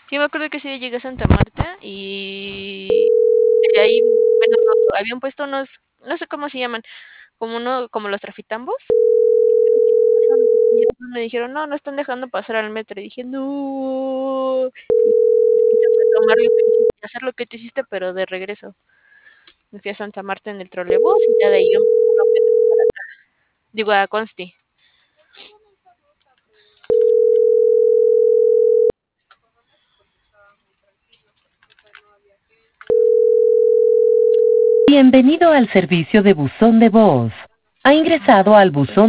Sí, me acuerdo que sí llegué a Santa Marta y de ahí, bueno, habían puesto unos, no sé cómo se llaman, como uno, como los trafitambos. ¿Qué está pasando? Y ya me dijeron, no, no están dejando pasar al metro. Y dije, no. Y se fue a tomar lo que hiciste, hacer lo que tú hiciste, pero de regreso. Me fui a Santa Marta en el trolebús y ya de ahí un puro metro para acá. Digo, a Consti. Bienvenido al servicio de buzón de voz. Ha ingresado al buzón